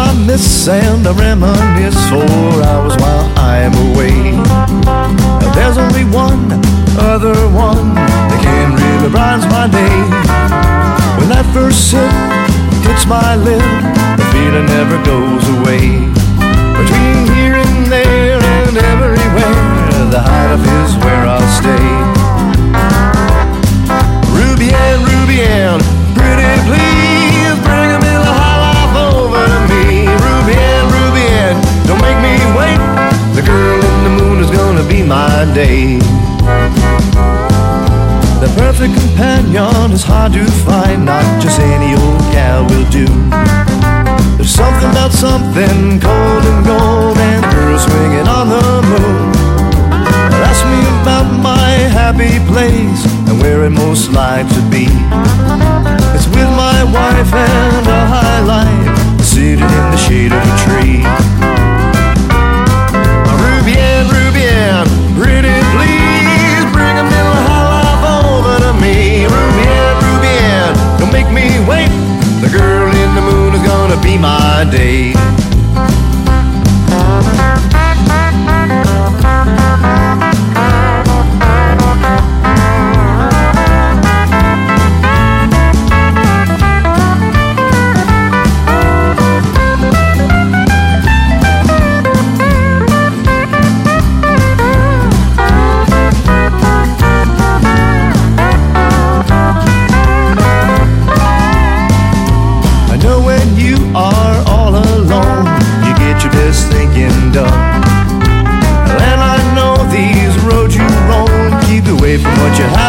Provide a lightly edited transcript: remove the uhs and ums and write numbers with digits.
I miss and I reminisce for hours while I am away. There's only one other one that can really brighten my day. When that first sip hits my lip, the feeling never goes away. Between here and there and everywhere, the hideout is where I'll stay. Ruby Ann, pretty please, bring a Miller High Life over to me. Ruby Ann, don't make me wait. The girl in the moon is gonna be my day. The perfect companion is hard to find, not just any old gal will do. There's something about something cold and gold and girls swinging on the moon. Ask me about my happy place and where it most like to be. It's with my wife and a high life, seated in the shade of a tree. Ruby Ann, pretty please, bring a Miller High Life over to me. Ruby Ann, don't make me wait. The girl in the moon is gonna be my day. Done. And I know these roads you roam keep you away from what you